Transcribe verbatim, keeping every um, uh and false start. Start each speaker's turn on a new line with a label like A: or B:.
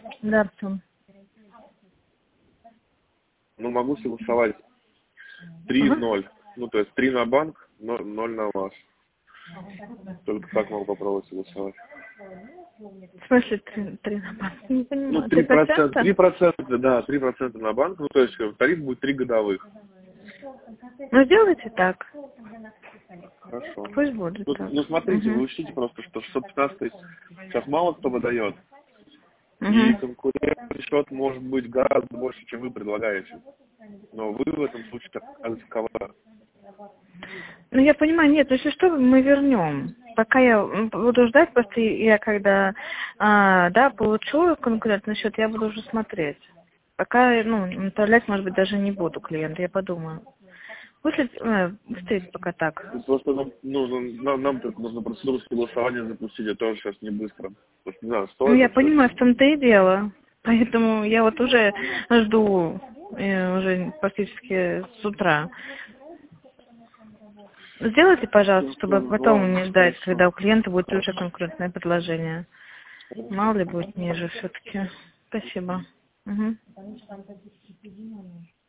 A: Да, Артем.
B: Ну, могу согласовать три ноль. Ну, то есть три на банк, ноль на вас. Только так могу попробовать согласовать.
A: В смысле три, три на банк? Не понимаю.
B: Ну, три процента,
A: три
B: три процента, да, три процента на банк. Ну, то есть тариф будет три годовых.
A: Ну, сделайте так.
B: Хорошо.
A: Пусть будет
B: Ну,
A: так.
B: ну смотрите,
A: Угу.
B: вы учтите просто, что шестьсот пятнадцать сейчас мало кто выдает. И
A: Угу.
B: конкурентный счет может быть гораздо больше, чем вы предлагаете. Но вы в этом случае оказываетесь ковар.
A: Ну, я понимаю, нет, ну, если что, мы вернем. Пока я м, буду ждать, просто я когда, а, да, получу конкурентный счет, я буду уже смотреть. Пока, ну, направлять, может быть, даже не буду клиента, я подумаю. Пусть э, быстрее пока так.
B: Просто нам, ну, нам, нам тут нужно процедуру согласования запустить, это тоже сейчас не быстро. Просто, не знаю,
A: Ну,
B: стоит
A: я
B: вообще.
A: понимаю, в том-то и дело. Поэтому я вот уже жду, э, уже практически с утра. Сделайте, пожалуйста, чтобы потом не ждать, когда у клиента будет уже конкурентное предложение. Мало ли будет ниже все-таки. Спасибо. Угу.